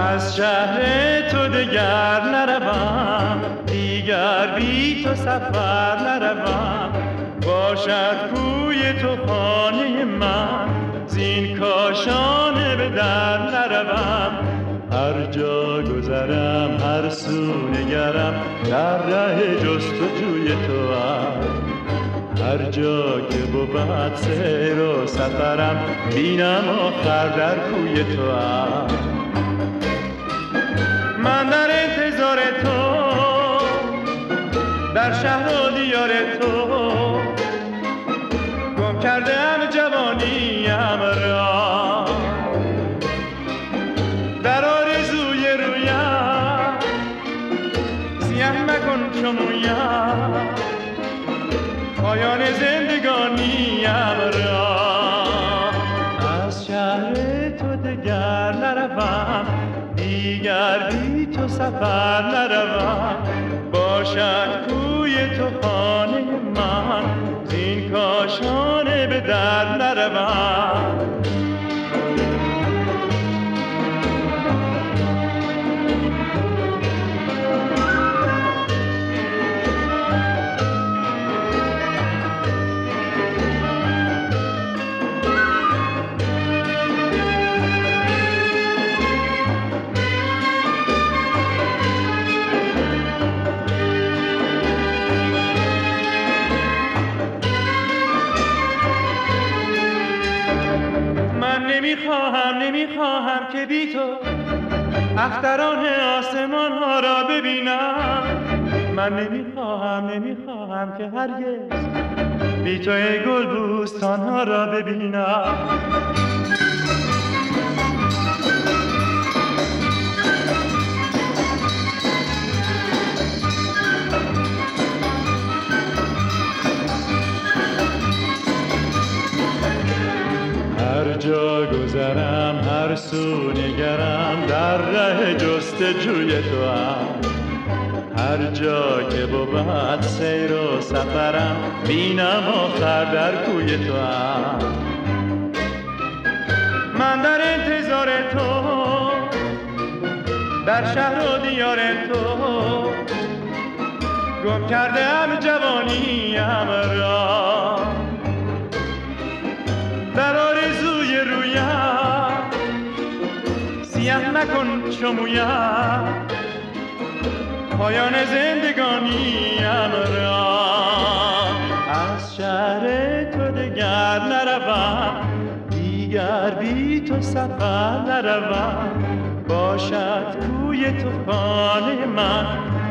از شهر تو دگر نروم، دیگر بی تو سفر نروم. باشد کوی تو خانه من، زین کاشانه به در نروم. هر جا گذرم هر سو نگرم، در ره جستجوی تو هر جا که بود سیر و سفرم، بینم آخر در کوی تو من در انتظار تو، در شهر و دیار تو گم کردم جوانیم را. در آرزوی رویم سیه مکن چو مویم، پایان زندگانیم را. از شهر تو دگر نروم، دیگر بی تو سفر نروم. باشد کوی تو خانه من، زین کاشانه به در نروم. نمیخواهم که بی تو اختران آسمان ها را ببینم. من نمیخواهم که هرگز بی تو گل بوستان ها را ببینم. هر جا گذرم هر سو نگرم، در ره جستجوی تو هر جا که بود سیر و سفرم، بینم آخر در کوی تو من در انتظار تو، در شهر و دیار تو گم کردم جوانیم را. در آرزوی رویم سیه مکن چو مویم، پایان زندگانیم را. از شهر تو دگر نروم، دیگر بی تو سفر نروم. باشد کوی تو خانه من،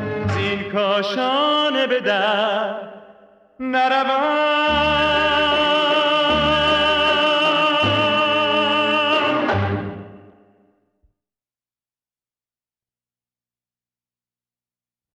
زین کاشانه به در نروم.